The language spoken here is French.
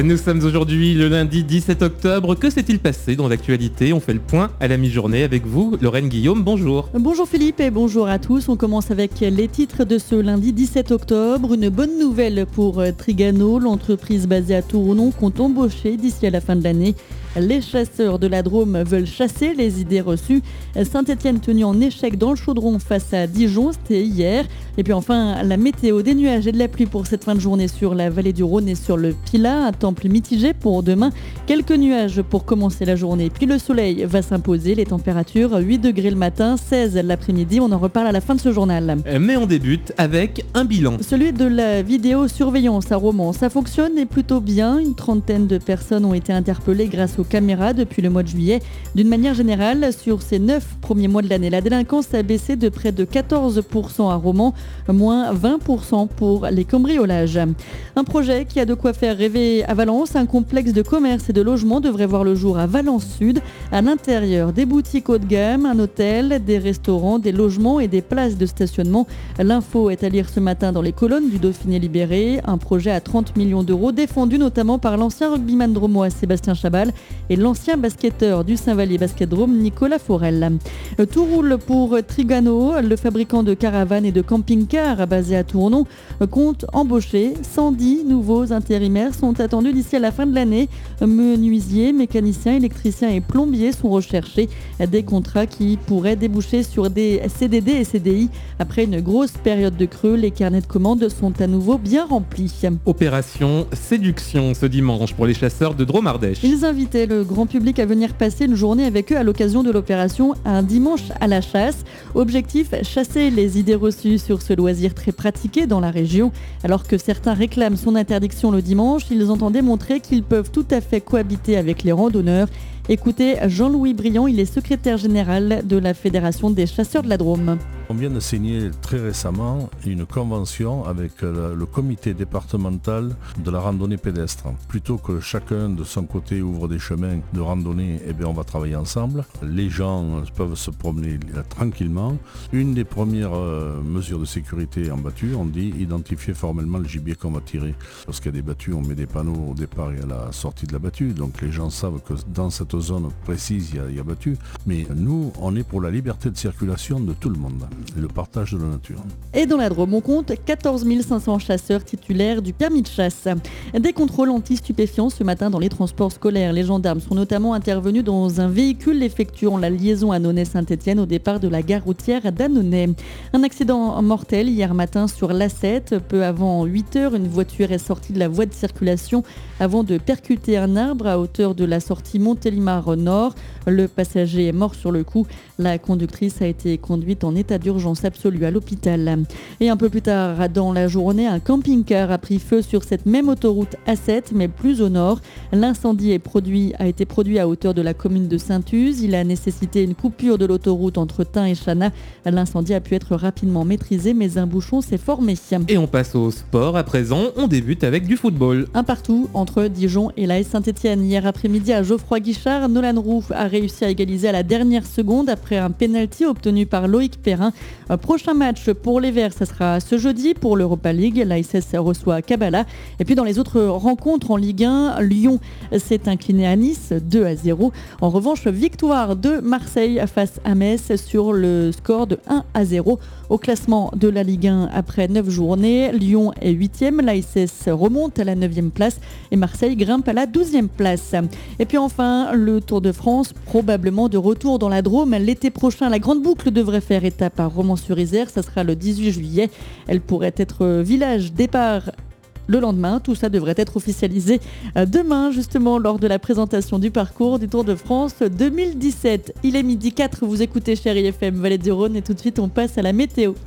Nous sommes aujourd'hui le lundi 17 octobre. Que s'est-il passé dans l'actualité? On fait le point à la mi-journée avec vous, Lorraine Guillaume. Bonjour. Bonjour Philippe et bonjour à tous. On commence avec les titres de ce lundi 17 octobre. Une bonne nouvelle pour Trigano. L'entreprise basée à Tournon compte embaucher d'ici à la fin de l'année. Les chasseurs de la Drôme veulent chasser les idées reçues. Saint-Etienne tenu en échec dans le chaudron face à Dijon, c'était hier. Et puis enfin, la météo, des nuages et de la pluie pour cette fin de journée sur la vallée du Rhône et sur le Pilat. Un temps plus mitigé pour demain. Quelques nuages pour commencer la journée. Puis le soleil va s'imposer. Les températures, 8 degrés le matin, 16 l'après-midi. On en reparle à la fin de ce journal. Mais on débute avec un bilan. Celui de la vidéosurveillance à Romans. Ça fonctionne et plutôt bien. Une trentaine de personnes ont été interpellées grâce aux caméras depuis le mois de juillet. D'une manière générale, sur ces 9 premiers mois de l'année, la délinquance a baissé de près de 14% à Romans, moins 20% pour les cambriolages. Un projet qui a de quoi faire rêver à Valence. Un complexe de commerce et de logement devrait voir le jour à Valence Sud. À l'intérieur, des boutiques haut de gamme, un hôtel, des restaurants, des logements et des places de stationnement. L'info est à lire ce matin dans les colonnes du Dauphiné Libéré. Un projet à 30 millions d'euros défendu notamment par l'ancien rugbyman dromois Sébastien Chabal et l'ancien basketteur du Saint-Vallier Basket Drôme Nicolas Forel. Tout roule pour Trigano. Le fabricant de caravanes et de camping-cars basé à Tournon compte embaucher 110 nouveaux intérimaires sont attendus d'ici à la fin de l'année. Menuisiers, mécaniciens, électriciens et plombiers sont recherchés. Des contrats qui pourraient déboucher sur des CDD et CDI. Après une grosse période de creux, les carnets de commandes sont à nouveau bien remplis. Opération séduction ce dimanche pour les chasseurs de Drôme-Ardèche. Ils invitaient le grand public à venir passer une journée avec eux à l'occasion de l'opération Un dimanche à la chasse. Objectif, chasser les idées reçues sur ce loisir très pratiqué dans la région. Alors que certains réclament son interdiction le dimanche, ils entendaient montrer qu'ils peuvent tout à fait cohabiter avec les randonneurs. Écoutez Jean-Louis Briand, il est secrétaire général de la Fédération des chasseurs de la Drôme. On vient de signer très récemment une convention avec le comité départemental de la randonnée pédestre. Plutôt que chacun de son côté ouvre des chemins de randonnée, on va travailler ensemble. Les gens peuvent se promener tranquillement. Une des premières mesures de sécurité en battue, on dit identifier formellement le gibier qu'on va tirer. Lorsqu'il y a des battues, on met des panneaux au départ et à la sortie de la battue. Donc les gens savent que dans cette zone précise, il y a battue. Mais nous, on est pour la liberté de circulation de tout le monde. Et le partage de la nature. Et dans la Drôme, on compte 14 500 chasseurs titulaires du permis de chasse. Des contrôles anti-stupéfiants ce matin dans les transports scolaires. Les gendarmes sont notamment intervenus dans un véhicule effectuant la liaison Annonay-Saint-Etienne au départ de la gare routière d'Annonay. Un accident mortel hier matin sur l'A7. Peu avant 8 heures, une voiture est sortie de la voie de circulation avant de percuter un arbre à hauteur de la sortie Montélimar Nord. Le passager est mort sur le coup. La conductrice a été conduite en état d'urgence absolue à l'hôpital. Et un peu plus tard dans la journée, un camping-car a pris feu sur cette même autoroute A7, mais plus au nord. L'incendie a été produit à hauteur de la commune de Saint-Uz. Il a nécessité une coupure de l'autoroute entre Tain et Chana. L'incendie a pu être rapidement maîtrisé, mais un bouchon s'est formé. Et on passe au sport à présent. On débute avec du football. Un partout entre Dijon et l'AS Saint-Etienne. Hier après-midi à Geoffroy-Guichard, Nolan Roux a réussi à égaliser à la dernière seconde après un pénalty obtenu par Loïc Perrin. Prochain match pour les Verts, ça sera ce jeudi pour l'Europa League. L'ASS reçoit Kabbalah. Et puis dans les autres rencontres en Ligue 1, Lyon s'est incliné à Nice 2-0. En revanche, victoire de Marseille face à Metz sur le score de 1-0. Au classement de la Ligue 1 après 9 journées, Lyon est 8e, l'ASS remonte à la 9e place et Marseille grimpe à la 12e place. Et puis enfin, le Tour de France, probablement de retour dans la Drôme l'été prochain. La grande boucle devrait faire étape à Romans-sur-Isère, ça sera le 18 juillet. Elle pourrait être village départ le lendemain. Tout ça devrait être officialisé demain, justement, lors de la présentation du parcours du Tour de France 2017. Il est midi 4, vous écoutez Chérie FM Vallée du Rhône et tout de suite on passe à la météo.